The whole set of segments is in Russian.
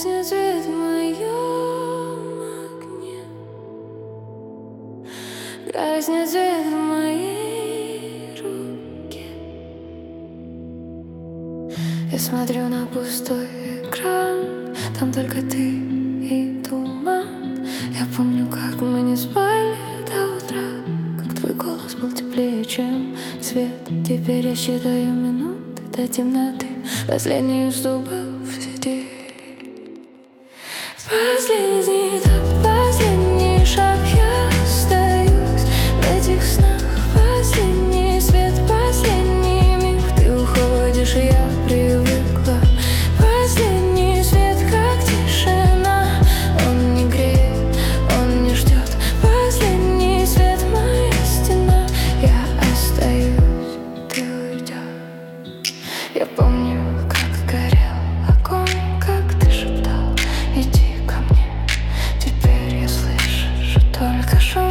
Гаснет свет в моем окне, гаснет свет в моей руке. Я смотрю на пустой экран, там только ты и туман. Я помню, как мы не спали до утра, как твой голос был теплее, чем свет. Теперь я считаю минуты до темноты, последний уступов в сети. Последний этап, последний шаг, я остаюсь в этих снах. Последний свет, последний миг, ты уходишь, и я привыкла. Последний свет, как тишина, он не греет, он не ждет. Последний свет, моя стена, я остаюсь, ты уйдешь. Я помню, как горел огонь, как ты шептал: иди ко мне. Теперь я слышу только шум.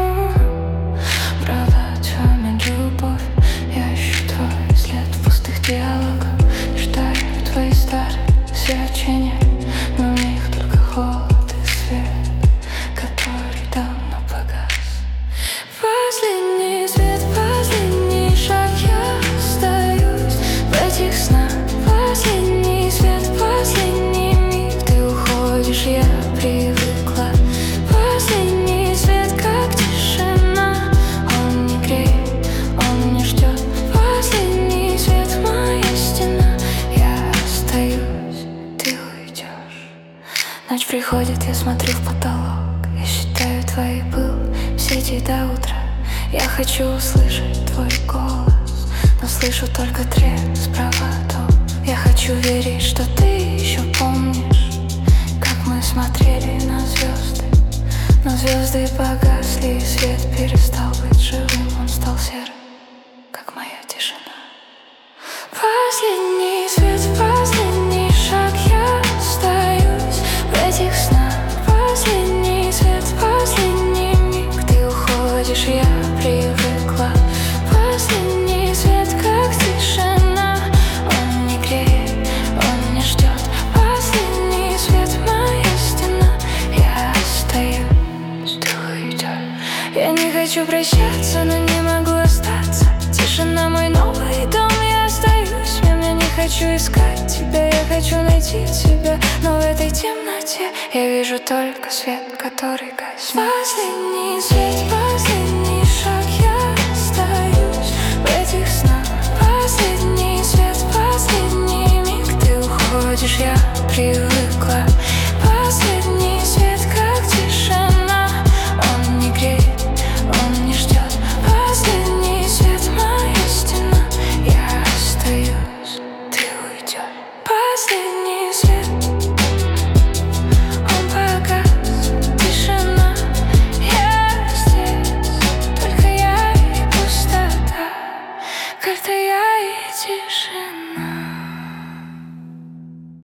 Правда, тянет любовь. Я ищу твой след в пустых диалогах, читаю твои старые сообщения, но в них только холод и свет, который давно погас. Последний свет, последний шаг, я остаюсь в этих снах. Последний свет, последний миг, ты уходишь, я привыкла. Последний свет, как тишина, он не греет, он не ждет. Последний свет, моя стена, я остаюсь, ты уйдешь. Ночь приходит, я смотрю в потолок, я считаю твои пыль в сети до утра. Я хочу услышать твой голос, но слышу только треск проводов. Я хочу верить, что ты еще помнишь, как мы смотрели на звезды. Но звезды погасли, и свет перестал быть живым, он стал серым, как моя тишина. Последний свет, последний шаг, я остаюсь в этих снах. Последний свет, последний миг, ты уходишь, я привыкла. Последний свет, как тишина, он не греет, он не ждет. Последний свет, моя стена, я остаюсь, ты уйдешь. Я не хочу прощаться, но не могу остаться. Тишина мой новый дом, я остаюсь в нем. Я не хочу искать тебя, я хочу найти тебя, но в этой темноте я вижу только свет, который гаснет. Последний свет, последний